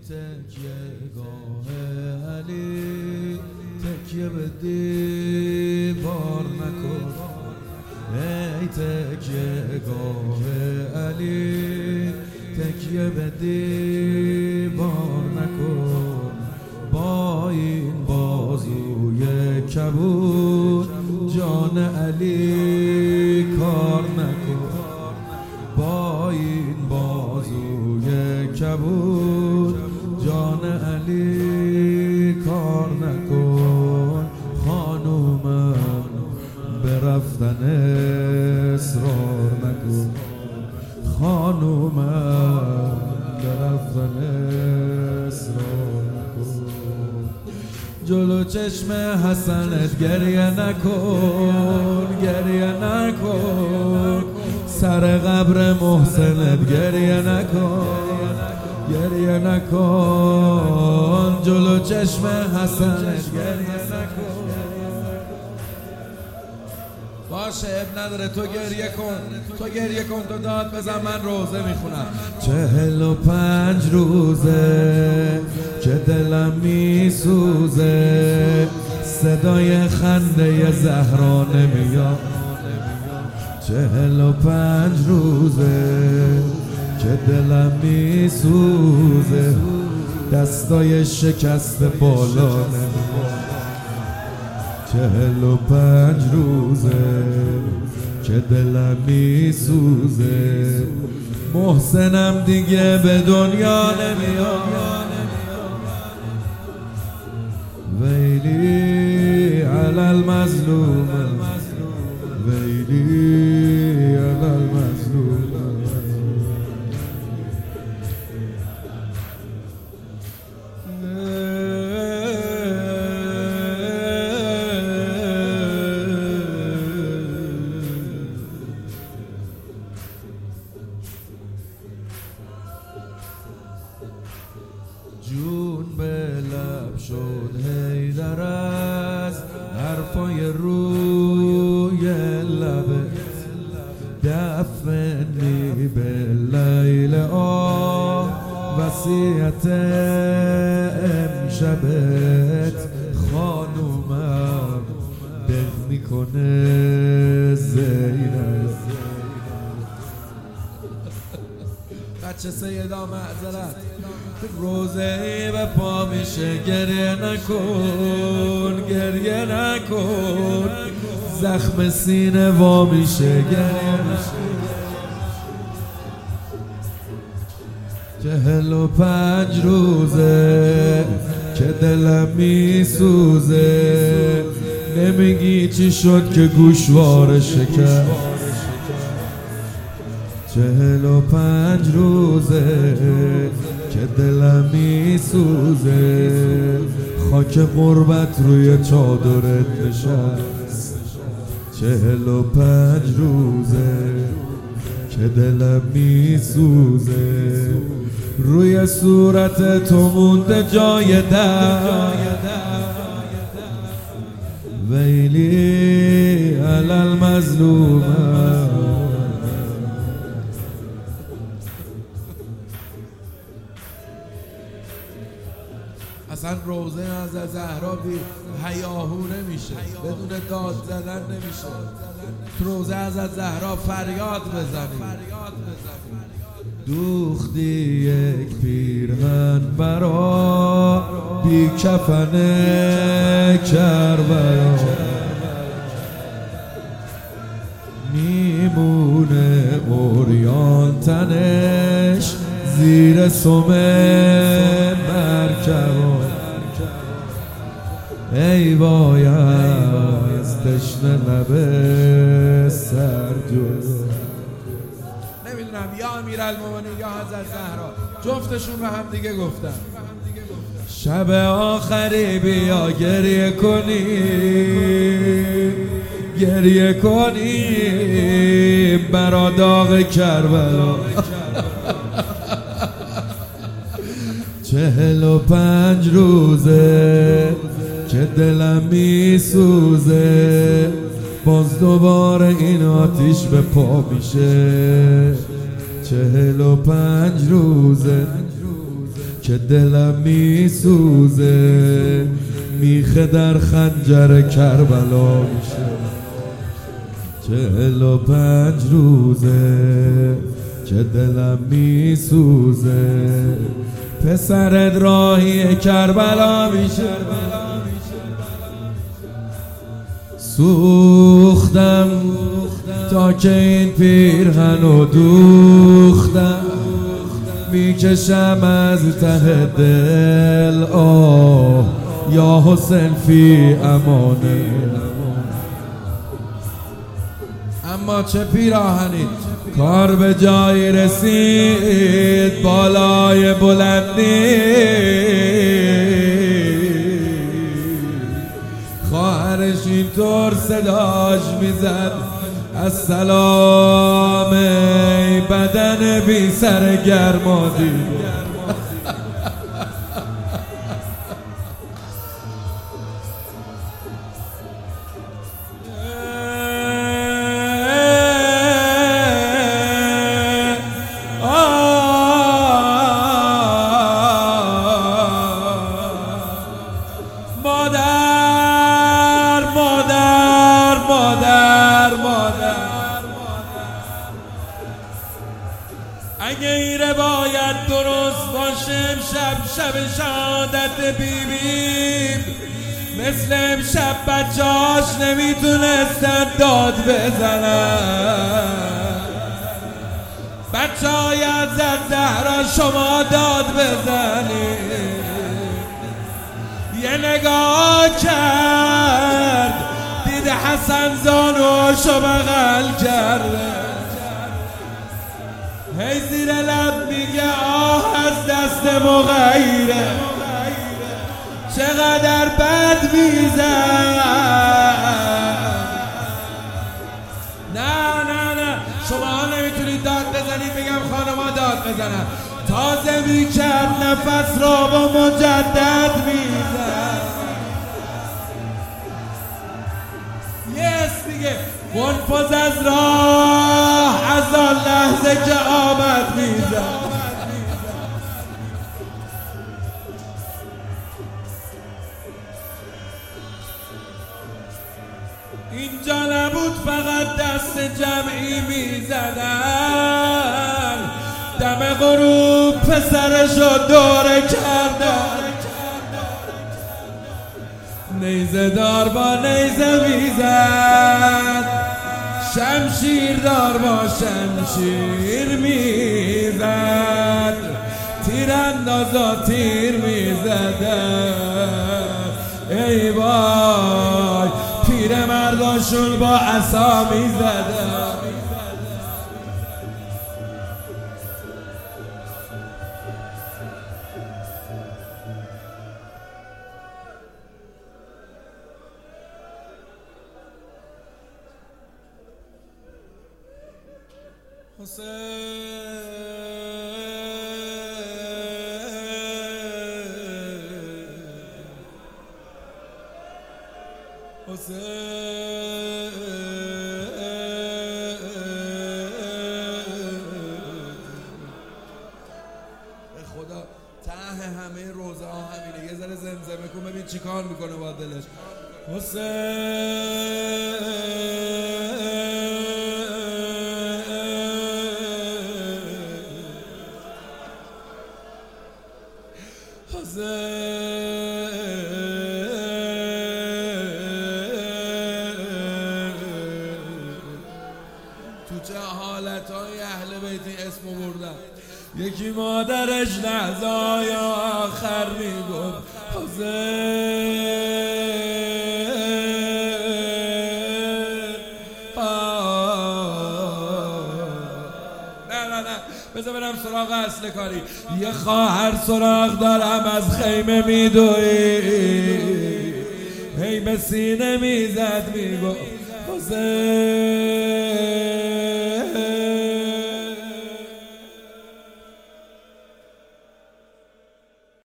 تکیه گاه علی تکیه به دیوار نکن، ای تکیه گاه علی تکیه به دیوار نکن، با این بازوی کبود جان علی کار نکن، با این بازوی کبود جان علی کار نکن. خانومم به رفتن اصرار نکن، خانومم به رفتن اصرار نکن، جلو چشم حسنت گریه نکن، گریه نکن، سر قبر محسنت گریه نکن، گریه نکن، جلو چشم حسنت گریه نکن. باشه اب نداره، تو گریه کن، تو گریه کن، تو داد بزن، من روزه میخونم. 45 روزه که دلم میسوزه، صدای خنده زهرا نمیاد. 45 روزه که دلم میسوزه، دستای شکست بالا نمیاد. 45 روزه که دلم میسوزه، محسنم دیگه به دنیا نمیاد. ویلی علی المظلوم، ویلی علی المظلوم. جون به لب شد حیدر از حرفای روی لبت، دفنی به لیل آه وصیت امشبت. خانومم دل میکنه زینب. بچه سیدا معذرت، روزه به پا میشه، گریه نکن، گریه نکن، زخم سینه وا میشه، گریه نکن. 45 روزه که دلم میسوزه، نمیگی چی شد که گوشواره شکست. 45 روزه که دلم میسوزه، خاک غربت روی چادرت نشست. 45 روزه که دلم میسوزه، روی صورت تو مونده جای درد. ویلی علی المظلوم. اصلا روزه از زهرا بی هیاهو نمیشه، بدون داد زدن نمیشه. روزه از زهرا فریاد بزنیم. دوختی یک پیرهن برا بی کفن کربلا، میمونه عریان تنش زیر سم مرکبا. ای وای از تشنه لب سرجوز. نمیدونم یا امیرالمومنین یا حضرت زهرا، جفتشون به هم دیگه گفتن شب آخری بیا گریه کنی، گریه کنی برا داغ کربلا. 45 روزه که دلم میسوزه، باز دوباره این آتیش به پا میشه. 45 روزه که دلم میسوزه، میخه در خنجر کربلا میشه. 45 روزه که دلم میسوزه، پسرت راهی کربلا میشه. سوختم تا که این پیرهنو دوختم، میکشم از ته دل آه یا حسین فی امانه. اما چه پیراهنی، کار به جایی رسید بالای بلندی. خواهرش اینطور صداش میزد السلام ای بدن بی سر گرمادی. اگه این روایت درست باشه، شب شهادت بیبیم مثل امشب بچه‌هاش نمیتونستن داد بزنن. بچه‌های حضرت زهرا شما داد بزنید. یه نگاه کرد دید حسن زانوشو بغل کرده، هی زیر لب میگه آه از دست مغیره، چقدر بد میزن. نه شما نمیتونید داد بزنید، بگم خانما داد بزنن. تازه میکرد نفس را با مجدد میزن. میگه منفذ از راه از آن لحظه که آمد میزن. اینجا نبود فقط دست جمعی میزدن، دم غروب پسرشو دوره کردن. نیزه دار با نیزه میزد، شمشیر دار با شمشیر میزد، تیراندازا تیر میزدن. ای وای پیر مرداشون با عصا میزدن. خدا ته همه روزه ها همینه، یه ذره زمزمه کن ببین چی کار میکنه با دلش. تو چه حالتهای اهل بیتی اسمو بردن. یکی مادرش لحظه‌های آخر میگفت نه بذار برم سراغ اصل کاری. یه خواهر سراغ دارم از خیمه میدوی، هی به سینه میزد میگفت حسین